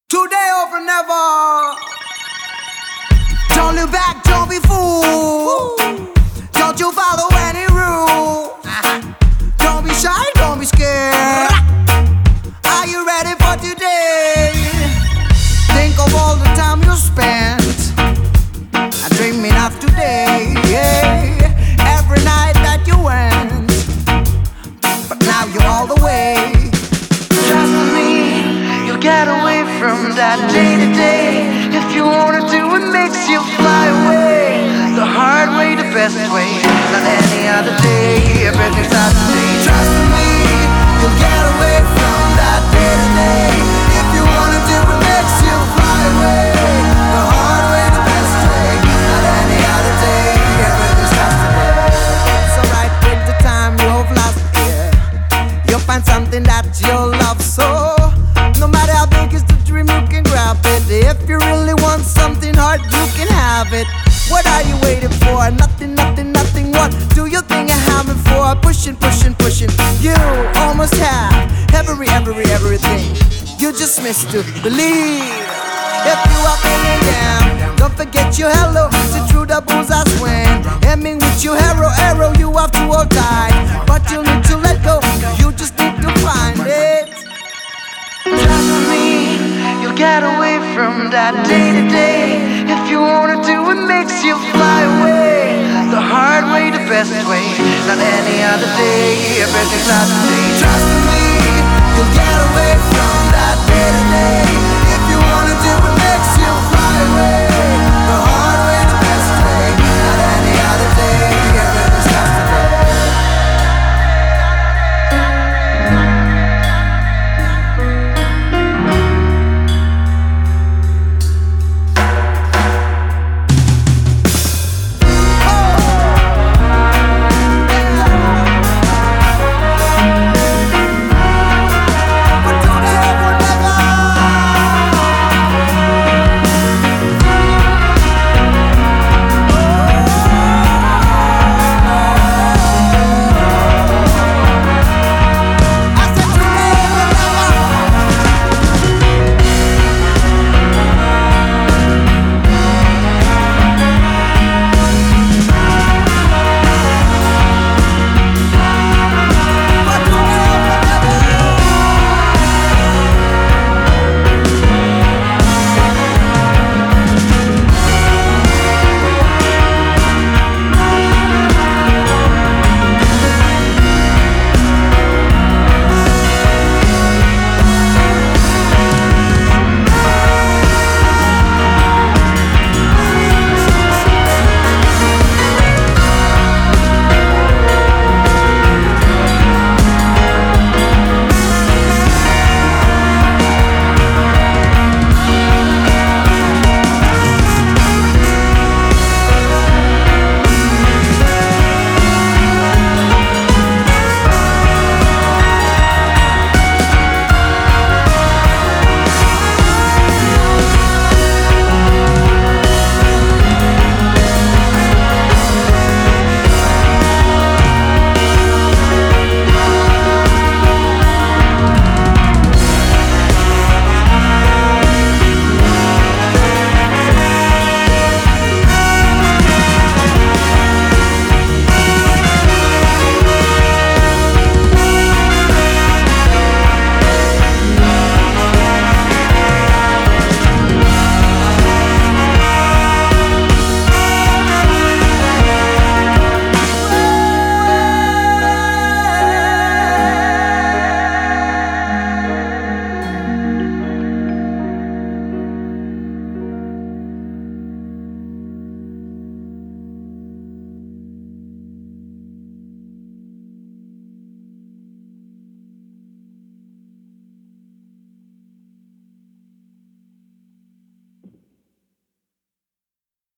Today over never. Don't look back, don't be fooled. Don't you follow any rule. Don't be shy, don't be scared. Are you ready for today? Think of all the time you spent dreaming of today. Every night that you went, but now you're all the way. Trust me, you'll get away from that day to day. If you wanna do it, makes you fly away. The hard way, the best way, not any other day. Everything's out today. Trust me, you'll get away from that day to day. If you wanna do it, makes you fly away. The hard way, the best way, not any other day. Everything's out today. It's alright with the time you've lost, yeah. You'll find something that you'll love so. No matter how big is the dream, you can grab it. If you really want something hard, you can have it. What are you waiting for? Nothing, nothing, nothing. What do you think you're having for? Pushing, pushing, pushing. You almost have everything. You just missed to believe. If you are feeling down, don't forget your hello. See through the bullseye swing. Aiming with your arrow, you have to hold tight. But you need to let go. You just need to find it. Trust me, you'll get away from that day to day. If you wanna do it, makes you fly away. The hard way, the best way, not any other day. Everything's out today. Trust me, you'll get away from that day to day.